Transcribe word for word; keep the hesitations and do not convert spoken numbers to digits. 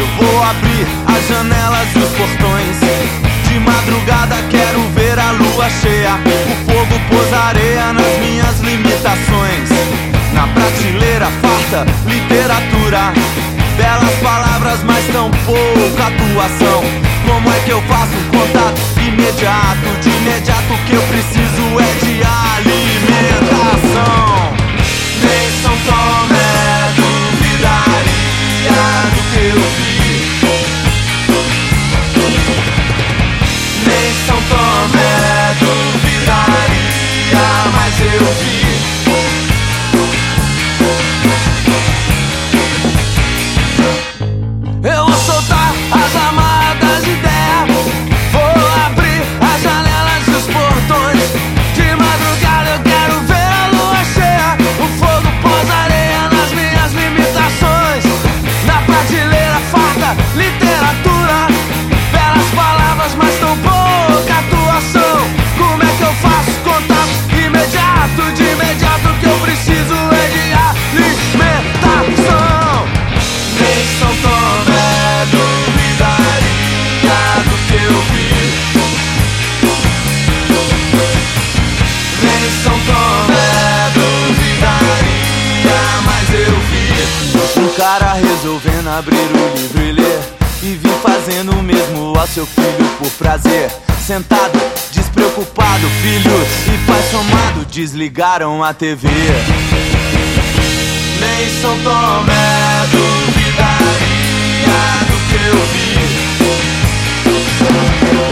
Eu vou abrir as janelas e os portões. De madrugada quero ver a lua cheia. O fogo pôs areia nas minhas limitações. Na prateleira farta, literatura, belas palavras, mas tão pouca atuação. Como é que eu faço um contato imediato? De imediato o que eu preciso é de alimentação. Nem São Tomé duvidaria do que eu vi. Nem São Tomé duvidaria, mas eu vi. Eu vou soltar as amadas ideias, vou abrir as janelas e os portões. De madrugada eu quero ver a lua cheia. O fogo pôs areia nas minhas limitações. Na prateleira farta, literatura, belas palavras, mas tão pouca atuação. Como é que eu faço contato imediato? De imediato o que eu preciso é de alimentação. Nem São Tomé duvidaria do que eu vi. Nem São Tomé duvidaria, mas eu vi. Um cara resolvendo abrir o livro e ler, e vi fazendo o mesmo ao seu filho por prazer. Sentado, despreocupado, filhos e pai somado desligaram a T V. Nem São Tomé duvidaria do que eu vi.